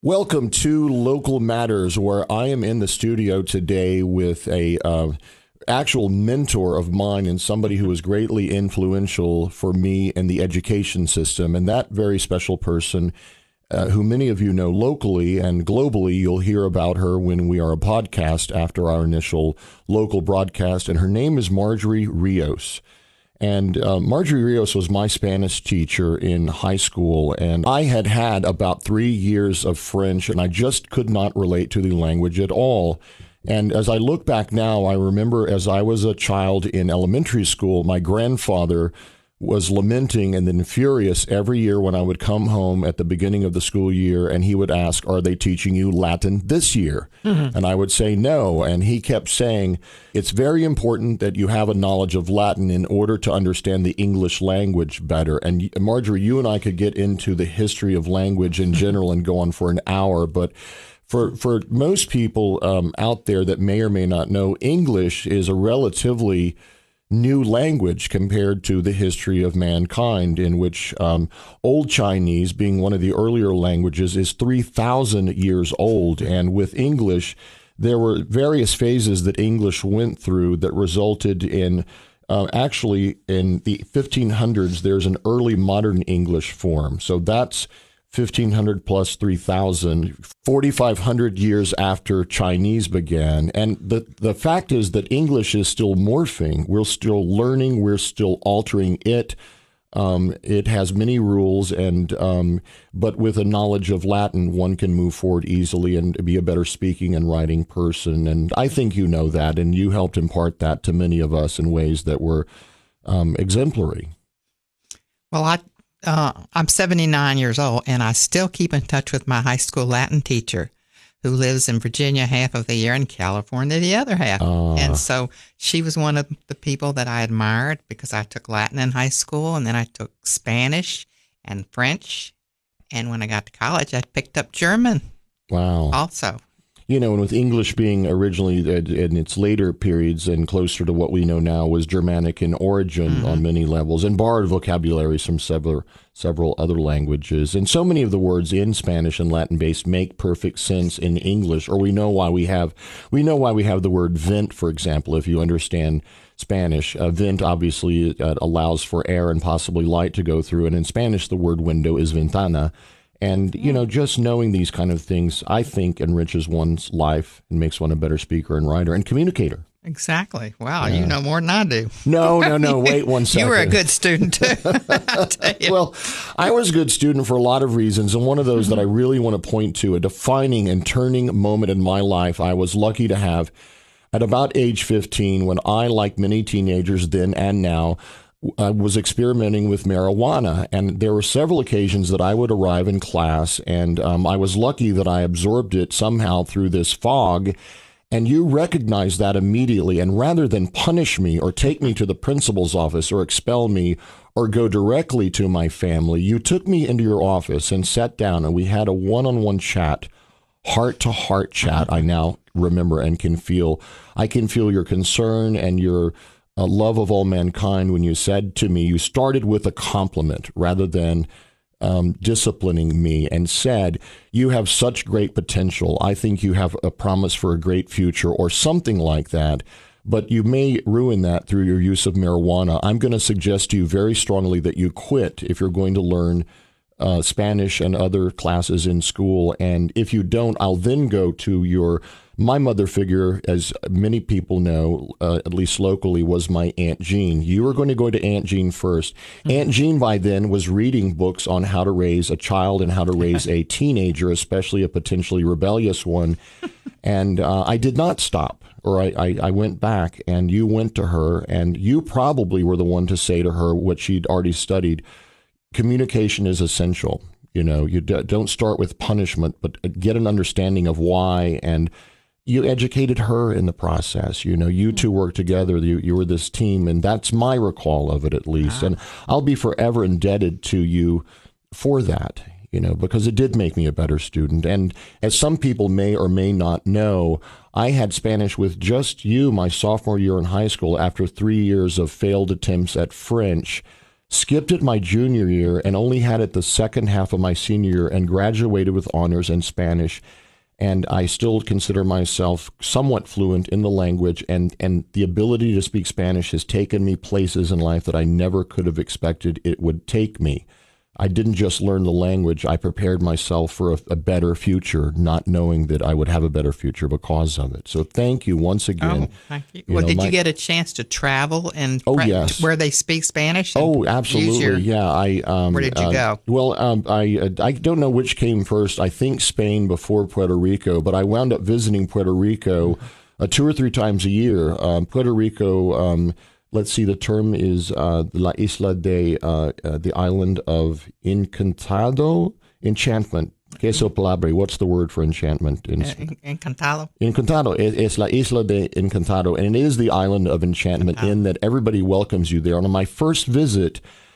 Welcome to Local Matters, where I am in the studio today with a actual mentor of mine and somebody who was greatly influential for me in the education system. And that very special person, who many of you know locally and globally, you'll hear about her when we are a podcast after our initial local broadcast. And her name is Marjorie Rios. And Marjorie Rios was my Spanish teacher in high school, and I had had about 3 years of French, and I just could not relate to the language at all. And as I look back now, I remember as I was a child in elementary school, my grandfather was lamenting and then furious every year when I would come home at the beginning of the school year, and he would ask, "Are they teaching you Latin this year?" And I would say no. And he kept saying, "It's very important that you have a knowledge of Latin in order to understand the English language better." And Marjorie, you and I could get into the history of language in general and go on for an hour, but for most people out there that may or may not know, English is a relatively new language compared to the history of mankind, in which Old Chinese, being one of the earlier languages, is 3,000 years old. And with English, there were various phases that English went through that resulted in, actually, in the 1500s, there's an early modern English form. So that's 1500 plus 3000, 4,500 years after Chinese began. And the fact is that English is still morphing. We're still learning. We're still altering it. It has many rules, but with a knowledge of Latin, one can move forward easily and be a better speaking and writing person. And I think you know that, and you helped impart that to many of us in ways that were exemplary. Well, I'm 79 years old, and I still keep in touch with my high school Latin teacher who lives in Virginia half of the year and California the other half. And so she was one of the people that I admired because I took Latin in high school, and then I took Spanish and French. And when I got to college, I picked up German. Wow. Also. You know, and with English being originally in its later periods and closer to what we know now was Germanic in origin on many levels, and borrowed vocabularies from several other languages. And so many of the words in Spanish and Latin based make perfect sense in English, or we know why we have the word vent, for example, if you understand Spanish. Vent obviously allows for air and possibly light to go through, and in Spanish the word window is ventana. And, you know, just knowing these kind of things, I think, enriches one's life and makes one a better speaker and writer and communicator. Exactly. Wow, you know more than I do. No. Wait one second. You were a good student, too. I'll tell you. Well, I was a good student for a lot of reasons, and one of those that I really want to point to, a defining and turning moment in my life I was lucky to have at about age 15, when I, like many teenagers then and now, I was experimenting with marijuana, and there were several occasions that I would arrive in class, and I was lucky that I absorbed it somehow through this fog, and you recognized that immediately, and rather than punish me or take me to the principal's office or expel me or go directly to my family, you took me into your office and sat down, and we had a one-on-one chat, heart-to-heart chat. I now remember and can feel your concern and your love of all mankind when you said to me, you started with a compliment rather than disciplining me, and said, "You have such great potential. I think you have a promise for a great future," or something like that. But you may ruin that through your use of marijuana. I'm going to suggest to you very strongly that you quit if you're going to learn Spanish and other classes in school. And if you don't, I'll then go to my mother figure, as many people know, at least locally, was my Aunt Jean. You were going to go to Aunt Jean first. Aunt Jean by then was reading books on how to raise a child and how to raise a teenager, especially a potentially rebellious one. And I did not stop, or I went back, and you went to her, and you probably were the one to say to her what she'd already studied. Communication is essential. You know, you don't start with punishment, but get an understanding of why. And you educated her in the process. You know, you two worked together. You were this team, and that's my recall of it, at least. Wow. And I'll be forever indebted to you for that, you know, because it did make me a better student. And as some people may or may not know, I had Spanish with just you my sophomore year in high school after 3 years of failed attempts at French. skipped it my junior year, and only had it the second half of my senior year, and graduated with honors in Spanish. And I still consider myself somewhat fluent in the language, and the ability to speak Spanish has taken me places in life that I never could have expected it would take me. I didn't just learn the language, I prepared myself for a better future, not knowing that I would have a better future because of it. So thank you once again. Oh, thank you. Well, did you get a chance to travel and yes. where they speak Spanish? Oh, absolutely. Yeah. Where did you go? Well, I don't know which came first. I think Spain before Puerto Rico, but I wound up visiting Puerto Rico 2 or 3 times a year. Puerto Rico, let's see, the term is La Isla de, the island of Encantado, enchantment. Queso palabra, what's the word for enchantment? Encantado. Encantado. Es la Isla de Encantado, and it is the island of enchantment in that everybody welcomes you there. And on my first visit,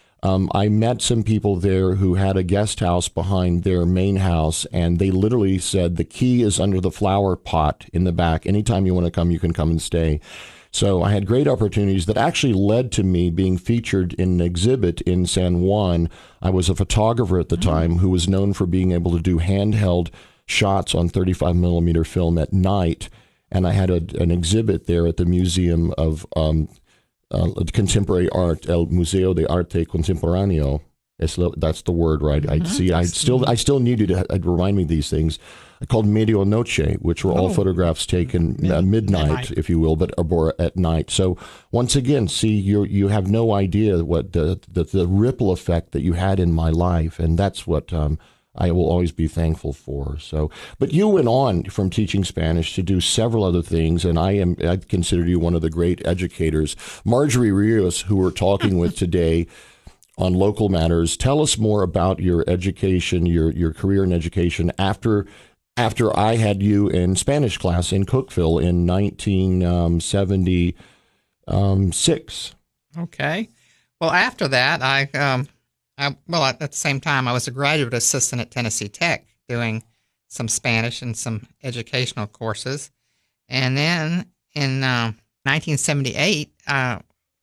I met some people there who had a guest house behind their main house, and they literally said the key is under the flower pot in the back. Anytime you want to come, you can come and stay. So I had great opportunities that actually led to me being featured in an exhibit in San Juan. I was a photographer at the time who was known for being able to do handheld shots on 35 millimeter film at night. And I had an exhibit there at the Museum of Contemporary Art, El Museo de Arte Contemporáneo. That's the word, right? I still need you to remind me of these things. Called Medianoche, which were all photographs taken midnight, if you will, but at night. So once again, see, you have no idea what the ripple effect that you had in my life, and that's what I will always be thankful for. So, but you went on from teaching Spanish to do several other things, and I consider you one of the great educators. Marjorie Rios, who we're talking with today on Local Matters, tell us more about your education, your career in education after I had you in Spanish class in Cookeville in 1976. Okay. Well, after that, at the same time, I was a graduate assistant at Tennessee Tech doing some Spanish and some educational courses. And then in 1978, a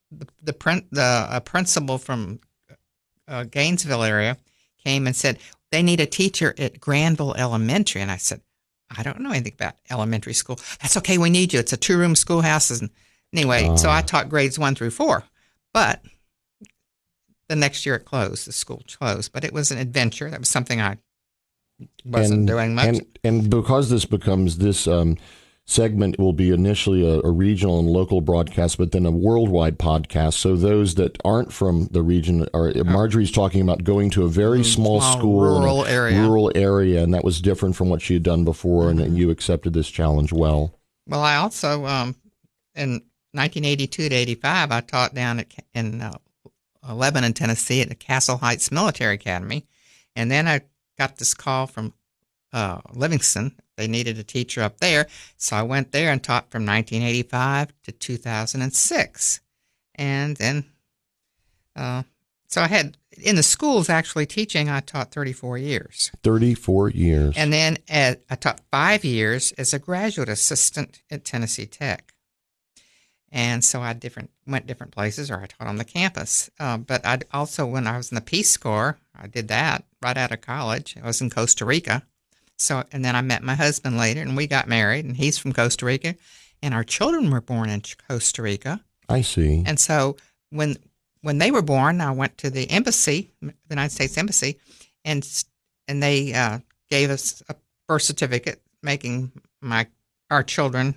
principal from Gainesville area came and said, they need a teacher at Granville Elementary. And I said, I don't know anything about elementary school. That's okay. We need you. It's a 2-room schoolhouse. And anyway, so I taught grades 1 through 4. But the next year it closed. The school closed. But it was an adventure. That was something I wasn't doing much. And because this becomes this segment will be initially a regional and local broadcast, but then a worldwide podcast. So those that aren't from the region Marjorie's talking about going to a very small school, rural area, and that was different from what she had done before, and you accepted this challenge well. Well, I also in 1982 to 85, I taught down in Lebanon, Tennessee, at the Castle Heights Military Academy, and then I got this call from Livingston. They needed a teacher up there, so I went there and taught from 1985 to 2006. And then, so I had, in the schools actually teaching, I taught 34 years. 34 years. And then I taught 5 years as a graduate assistant at Tennessee Tech. And so I went different places, or I taught on the campus. But I also, when I was in the Peace Corps, I did that right out of college. I was in Costa Rica. So, and then I met my husband later, and we got married, and he's from Costa Rica, and our children were born in Costa Rica. I see. And so when they were born, I went to the embassy, the United States Embassy, and they gave us a birth certificate making our children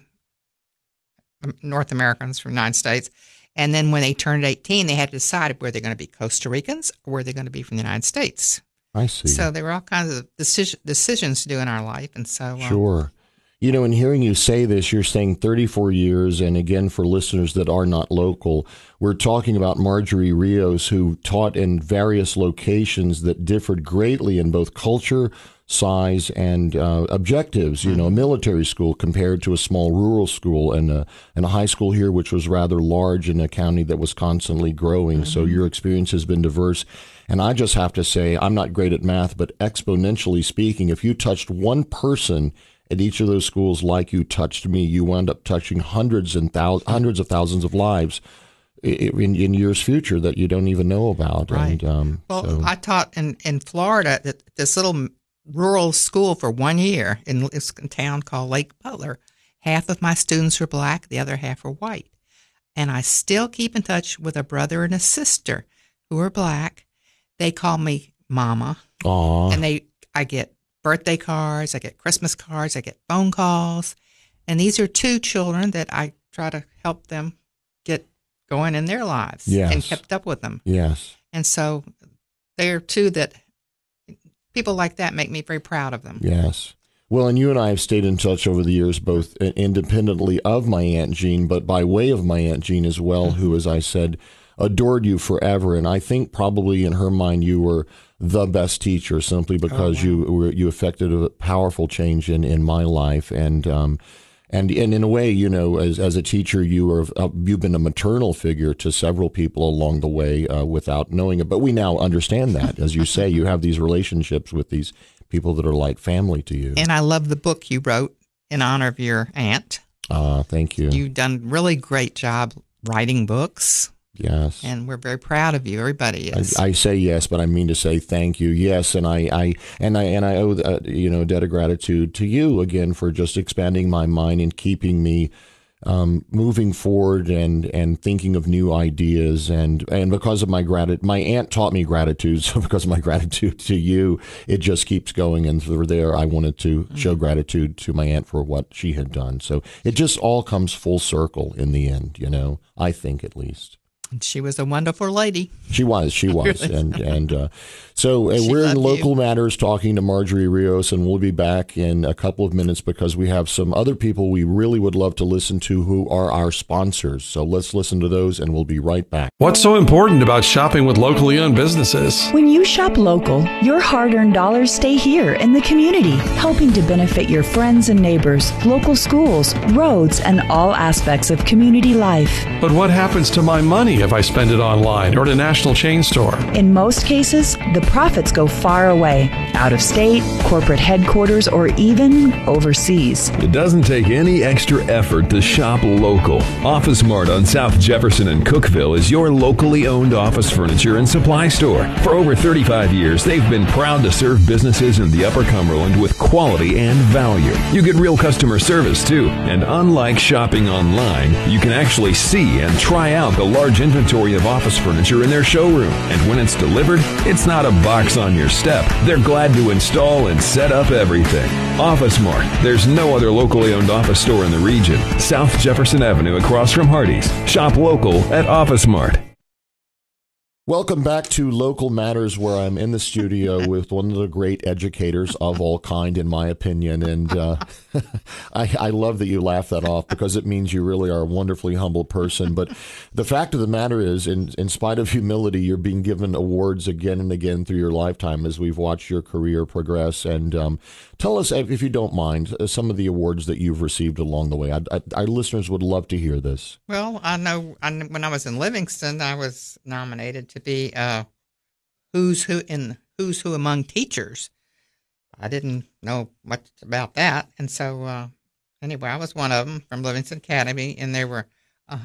North Americans from the United States. And then when they turned 18, they had to decide were they going to be Costa Ricans or were they going to be from the United States. I see. So there were all kinds of decisions to do in our life. And so sure. You know, in hearing you say this, you're saying 34 years. And again, for listeners that are not local, we're talking about Marjorie Rios, who taught in various locations that differed greatly in both culture, size, and objectives. You know, a military school compared to a small rural school, and a high school here, which was rather large in a county that was constantly growing. Mm-hmm. So your experience has been diverse. And I just have to say, I'm not great at math, but exponentially speaking, if you touched one person at each of those schools like you touched me, you wound up touching hundreds of thousands of lives. in years future that you don't even know about. Right. And I taught in Florida at this little rural school for 1 year in this town called Lake Butler. Half of my students were black, the other half were white. And I still keep in touch with a brother and a sister who are black. They call me Mama. Aww. And I get birthday cards, I get Christmas cards, I get phone calls. And these are two children that I try to help them get going in their lives. Yes. And kept up with them. Yes. And so they're two that people like that make me very proud of them. Yes. Well, and you and I have stayed in touch over the years, both independently of my Aunt Jean, but by way of my Aunt Jean as well, who, as I said, adored you forever. And I think probably in her mind you were the best teacher simply because you affected a powerful change in my life. And in a way, you know, as a teacher, you've been a maternal figure to several people along the way without knowing it. But we now understand that. As you say, you have these relationships with these people that are like family to you. And I love the book you wrote in honor of your aunt. Thank you. You've done a really great job writing books. Yes. And we're very proud of you. Everybody is. I say yes, but I mean to say thank you. Yes, and I owe a debt of gratitude to you again for just expanding my mind and keeping me moving forward and thinking of new ideas and because of my aunt taught me gratitude, so because of my gratitude to you, it just keeps going. And through there, I wanted to show gratitude to my aunt for what she had done. So it just all comes full circle in the end, you know. I think at least. She was a wonderful lady. She was, Really? So we're in Local you. Matters talking to Marjorie Rios, and we'll be back in a couple of minutes because we have some other people we really would love to listen to who are our sponsors. So let's listen to those, and we'll be right back. What's so important about shopping with locally owned businesses? When you shop local, your hard-earned dollars stay here in the community, helping to benefit your friends and neighbors, local schools, roads, and all aspects of community life. But what happens to my money if I spend it online or at a national chain store? In most cases, the profits go far away, out of state, corporate headquarters, or even overseas. It doesn't take any extra effort to shop local. Office Mart on South Jefferson and Cookeville is your locally owned office furniture and supply store. For over 35 years, they've been proud to serve businesses in the Upper Cumberland with quality and value. You get real customer service too, and unlike shopping online, you can actually see and try out the large inventory of office furniture in their showroom. And when it's delivered, it's not a box on your step. They're glad to install and set up everything. Office Mart. There's no other locally owned office store in the region. South Jefferson Avenue across from Hardee's. Shop local at Office Mart. Welcome back to Local Matters, where I'm in the studio with one of the great educators of all kind, in my opinion. And I love that you laugh that off because it means you really are a wonderfully humble person. But the fact of the matter is, in spite of humility, you're being given awards again and again through your lifetime as we've watched your career progress. And tell us, if you don't mind, some of the awards that you've received along the way. Our listeners would love to hear this. Well, I know when I was in Livingston, I was nominated to be who's who among teachers. I didn't know much about that, and so anyway, I was one of them from Livingston Academy, and there were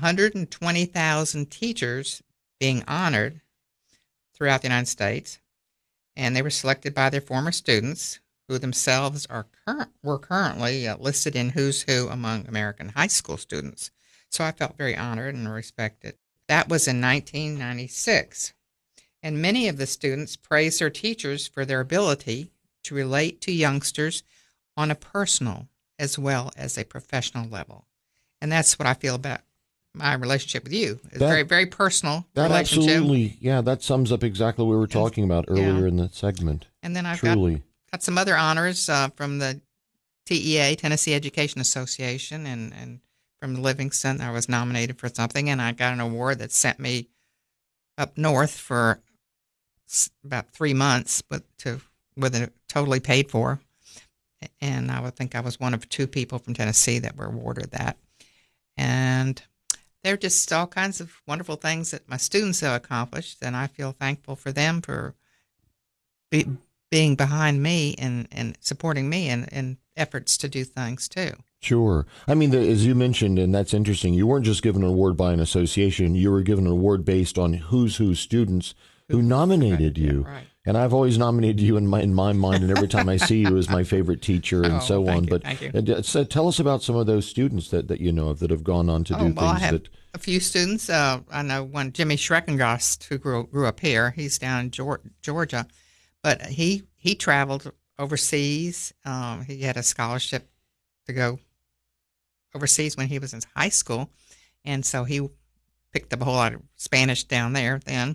120,000 teachers being honored throughout the United States, and they were selected by their former students, who themselves were currently listed in Who's Who among American high school students. So I felt very honored and respected. That was in 1996. And many of the students praised their teachers for their ability to relate to youngsters on a personal as well as a professional level. And that's what I feel about my relationship with you. It's very, very personal relationship. Absolutely, yeah, that sums up exactly what we were talking about earlier in the segment. And then I've Truly. got some other honors from the TEA, Tennessee Education Association, and from Livingston. I was nominated for something, and I got an award that sent me up north for about 3 months, with it totally paid for. And I would think I was one of 2 people from Tennessee that were awarded that. And they're just all kinds of wonderful things that my students have accomplished, and I feel thankful for them for being behind me and supporting me in efforts to do things too. Sure. I mean, as you mentioned, and that's interesting, you weren't just given an award by an association. You were given an award based on who's who students who nominated you. Yeah, right. And I've always nominated you in my mind, and every time I see you as my favorite teacher and so on. Thank you. So tell us about some of those students that you know of that have gone on to do things I have that... a few students. I know one, Jimmy Schreckengast, who grew up here. He's down in Georgia, but he traveled overseas. He had a scholarship to go overseas when he was in high school, and so he picked up a whole lot of Spanish down there then,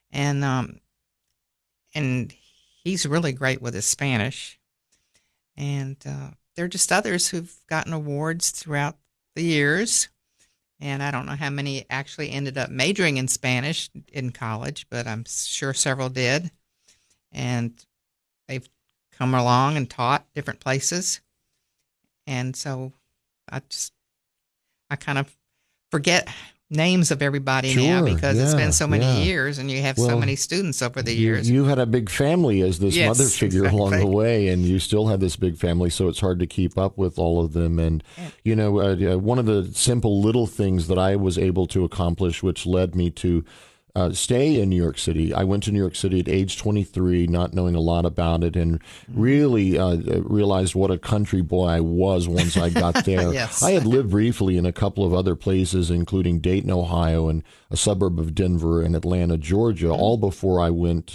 and he's really great with his Spanish. And there are just others who've gotten awards throughout the years, and I don't know how many actually ended up majoring in Spanish in college, but I'm sure several did, and they've come along and taught different places. And so I kind of forget names of everybody now because it's been so many years, and you have so many students over the years. You had a big family as this mother figure along the way, and you still have this big family, so it's hard to keep up with all of them. And, one of the simple little things that I was able to accomplish, which led me to stay in New York City. I went to New York City at age 23, not knowing a lot about it, and really realized what a country boy I was once I got there. Yes. I had lived briefly in a couple of other places, including Dayton, Ohio, and a suburb of Denver, and Atlanta, Georgia, all before I went.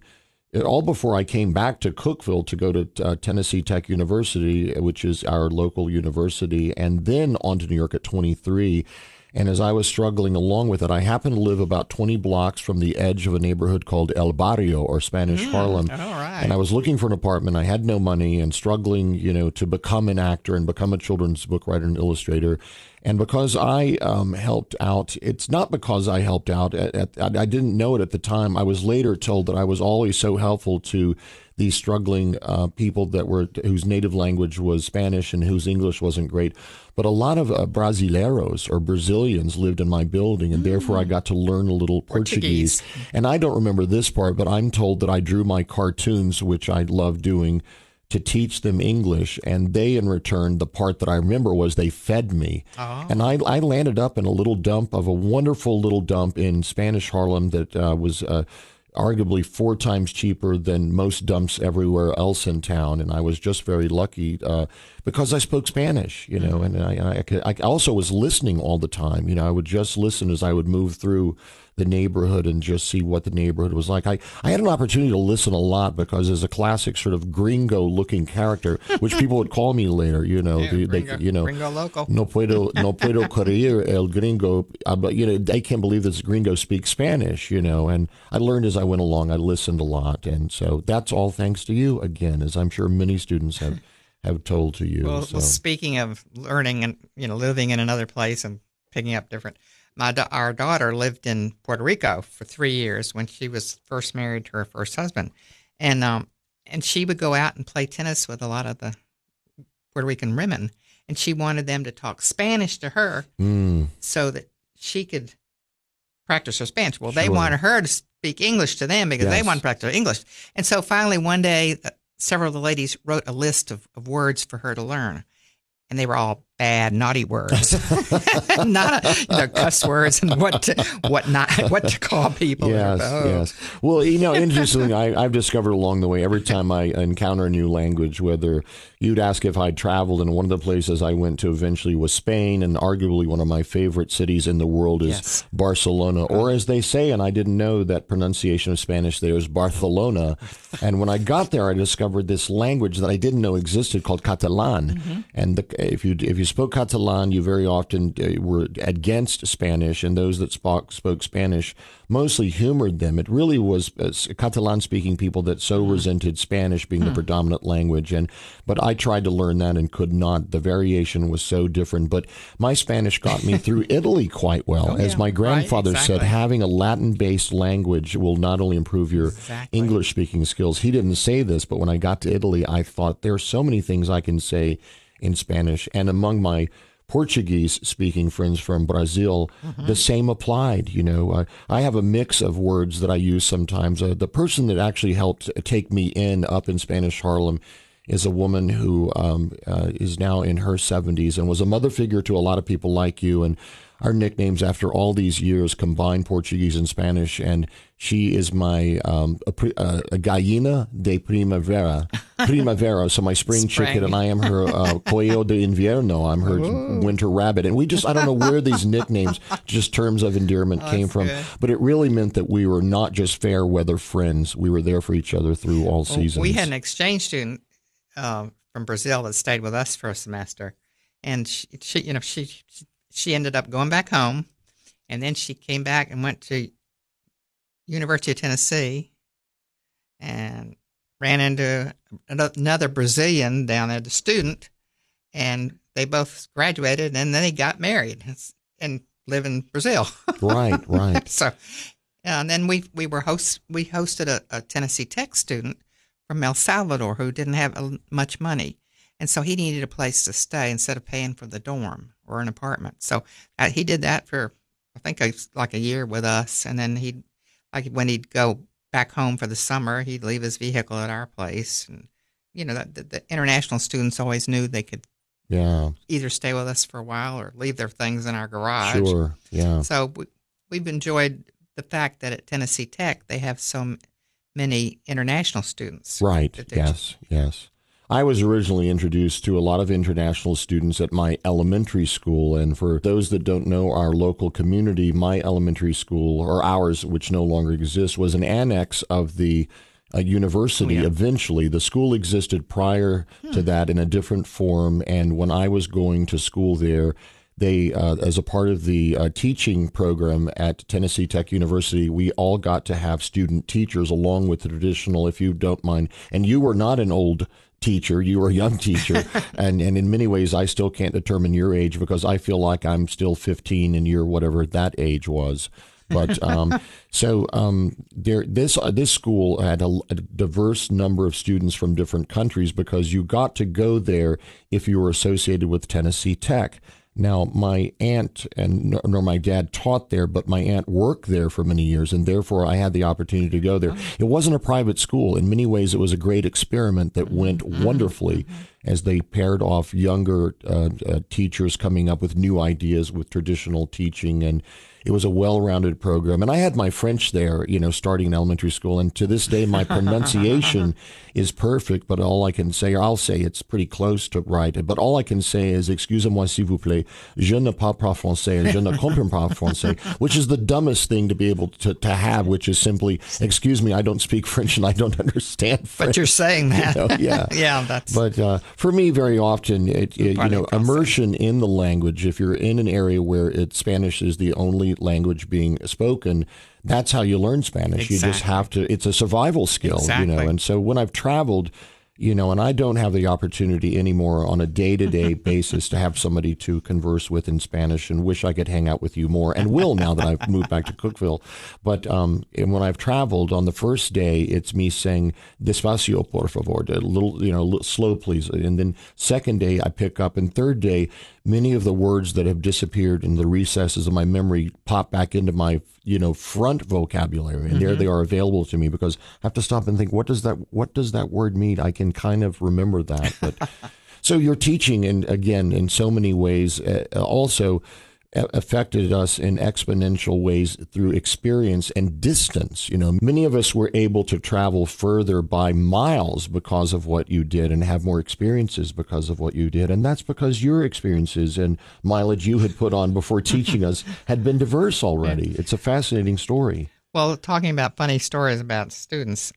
All before I came back to Cookeville to go to Tennessee Tech University, which is our local university, and then on to New York at 23. And as I was struggling along with it, I happened to live about 20 blocks from the edge of a neighborhood called El Barrio, or Spanish Harlem. All right. And I was looking for an apartment. I had no money and struggling, to become an actor and become a children's book writer and illustrator. And because I helped out, it's not because I helped out. I didn't know it at the time. I was later told that I was always so helpful to these struggling people whose native language was Spanish and whose English wasn't great. But a lot of Brasileiros or Brazilians lived in my building, and therefore I got to learn a little Portuguese. And I don't remember this part, but I'm told that I drew my cartoons, which I love doing, to teach them English, and they, in return, the part that I remember was they fed me. Oh. And I landed up in a wonderful little dump in Spanish Harlem that was arguably 4 times cheaper than most dumps everywhere else in town. And I was just very lucky because I spoke Spanish, and I also was listening all the time. I would just listen as I would move through the neighborhood and just see what the neighborhood was like. I had an opportunity to listen a lot because as a classic sort of gringo-looking character, which people would call me later, gringo local. No puedo creer el gringo, but they can't believe this gringo speaks Spanish, and I learned as I went along. I listened a lot, and so that's all thanks to you again, as I'm sure many students have told to you. Well, speaking of learning and living in another place and picking up different. Our daughter lived in Puerto Rico for 3 years when she was first married to her first husband, and she would go out and play tennis with a lot of the Puerto Rican women, and she wanted them to talk Spanish to her so that she could practice her Spanish. Well, they wanted her to speak English to them because they wanted to practice English, and so finally one day, several of the ladies wrote a list of words for her to learn. And they were all bad, naughty words, not cuss words and what to call people. Yes. Well, interestingly, I've discovered along the way, every time I encounter a new language, whether you'd ask if I'd traveled, and one of the places I went to eventually was Spain, and arguably one of my favorite cities in the world is Barcelona, or as they say, and I didn't know that pronunciation of Spanish there is Barcelona. And when I got there, I discovered this language that I didn't know existed called Catalan, and if you spoke Catalan, you very often were against Spanish, and those that spoke Spanish mostly humored them. It really was Catalan-speaking people that so resented Spanish being the predominant language. But I tried to learn that and could not. The variation was so different. But my Spanish got me through Italy quite well. As my grandfather said, having a Latin-based language will not only improve your English-speaking skills. He didn't say this, but when I got to Italy, I thought there are so many things I can say in Spanish. And among my Portuguese-speaking friends from Brazil, the same applied. I have a mix of words that I use sometimes. The person that actually helped take me up in Spanish Harlem is a woman who is now in her 70s and was a mother figure to a lot of people like you. And our nicknames after all these years combine Portuguese and Spanish. And she is my a gallina de primavera, so my spring chicken, and I am her pollo de invierno. I'm her winter rabbit. And I don't know where these nicknames, just terms of endearment, came from. Good. But it really meant that we were not just fair weather friends. We were there for each other through all seasons. We had an exchange student from Brazil that stayed with us for a semester, and she ended up going back home, and then she came back and went to University of Tennessee and ran into another Brazilian down there, the student, and they both graduated, and then they got married and live in Brazil. Right. So, and then we hosted a Tennessee Tech student from El Salvador who didn't have much money. And so he needed a place to stay instead of paying for the dorm or an apartment. So he did that for, I think, like a year with us. And then when he'd go back home for the summer, he'd leave his vehicle at our place. And, the international students always knew they could either stay with us for a while or leave their things in our garage. Sure, yeah. So we've enjoyed the fact that at Tennessee Tech, they have so many international students. Right, yes. I was originally introduced to a lot of international students at my elementary school. And for those that don't know our local community, my elementary school, or ours, which no longer exists, was an annex of the university. Eventually. The school existed prior to that in a different form. And when I was going to school there, they, as a part of the teaching program at Tennessee Tech University, we all got to have student teachers along with the traditional, if you don't mind. And you were not an old teacher, you were a young teacher. and in many ways, I still can't determine your age because I feel like I'm still 15 and you're whatever that age was. But this school had a diverse number of students from different countries because you got to go there if you were associated with Tennessee Tech. Now, my aunt nor my dad taught there, but my aunt worked there for many years, and therefore I had the opportunity to go there. It wasn't a private school. In many ways, it was a great experiment that went wonderfully as they paired off younger teachers coming up with new ideas with traditional teaching, and it was a well-rounded program. And I had my French there, starting in elementary school. And to this day, my pronunciation is perfect. But all I can say, or I'll say it's pretty close to right. But all I can say is, excusez-moi s'il vous plaît, je ne parle pas français, je ne comprends pas français, which is the dumbest thing to be able to have, which is simply, excuse me, I don't speak French and I don't understand French. But you're saying that. Yeah. Yeah, that's... But for me, very often, immersion in the language, if you're in an area where Spanish is the only language being spoken, that's how you learn Spanish. Exactly. You just have to, it's a survival skill, Exactly. And so when I've traveled, and I don't have the opportunity anymore on a day-to-day basis to have somebody to converse with in Spanish, and wish I could hang out with you more, and will now that I've moved back to Cookeville. But and when I've traveled, on the first day, it's me saying, despacio, por favor, a little slow, please. And then second day, I pick up, and third day, many of the words that have disappeared in the recesses of my memory pop back into my, front vocabulary. And there they are available to me because I have to stop and think, what does that word mean? I can kind of remember that. But so your teaching, and again, in so many ways, also affected us in exponential ways through experience and distance. Many of us were able to travel further by miles because of what you did and have more experiences because of what you did. And that's because your experiences and mileage you had put on before teaching us had been diverse already. It's a fascinating story. Well, talking about funny stories about students,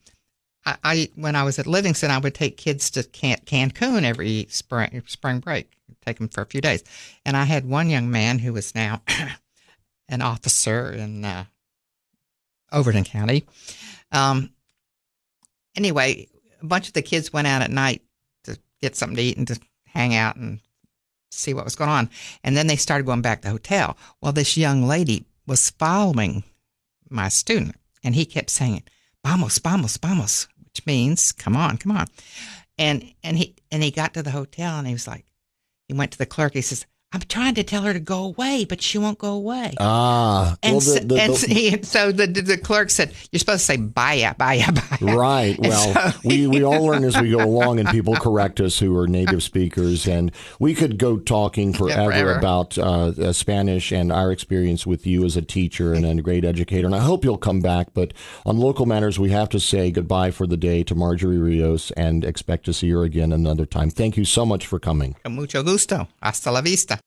when I was at Livingston, I would take kids to Cancun every spring break, take them for a few days. And I had one young man who was now an officer in Overton County. Anyway, a bunch of the kids went out at night to get something to eat and to hang out and see what was going on. And then they started going back to the hotel. Well, this young lady was following my student, and he kept saying, vamos, vamos, vamos, which means, come on, come on. And he got to the hotel, and he was like, he went to the clerk. He says, I'm trying to tell her to go away, but she won't go away. And so the clerk said, you're supposed to say, baya, baya, baya. Right. Well, we all learn as we go along, and people correct us who are native speakers. And we could go talking forever about Spanish and our experience with you as a teacher and a great educator. And I hope you'll come back. But on Local Matters, we have to say goodbye for the day to Marjorie Rios and expect to see her again another time. Thank you so much for coming. Con mucho gusto. Hasta la vista.